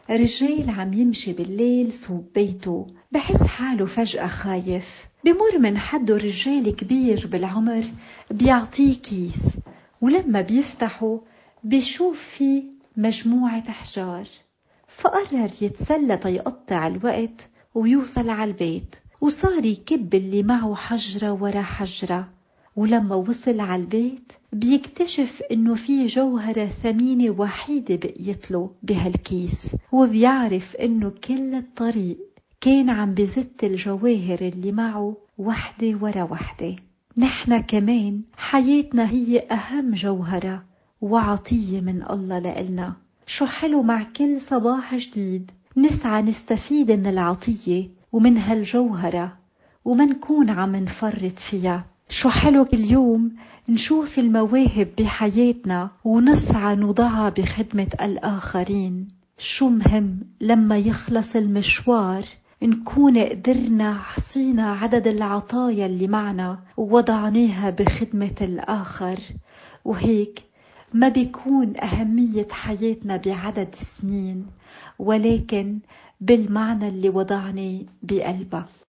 رجال عم يمشي بالليل صوب بيته، بحس حاله فجأة خايف. بمر من حده رجال كبير بالعمر بيعطيه كيس، ولما بيفتحه بيشوف فيه مجموعة أحجار. فقرر يتسلى يقطع الوقت ويوصل على البيت، وصار يكب اللي معه حجرة ورا حجرة. ولما وصل على البيت بيكتشف انه في جوهرة ثمينة وحيدة بقيتله بهالكيس، وبيعرف انه كل الطريق كان عم بزت الجواهر اللي معه وحدة ورا وحدة. نحن كمان حياتنا هي أهم جوهرة وعطية من الله لإلنا. شو حلو مع كل صباح جديد نسعى نستفيد من العطية ومن هالجوهرة وما نكون عم نفرط فيها. شو حلو كل يوم نشوف المواهب بحياتنا ونسعى نضعها بخدمة الآخرين. شو مهم لما يخلص المشوار نكون قدرنا حصينا عدد العطايا اللي معنا ووضعناها بخدمة الآخر. وهيك ما بيكون أهمية حياتنا بعدد السنين، ولكن بالمعنى اللي وضعناه بقلبها.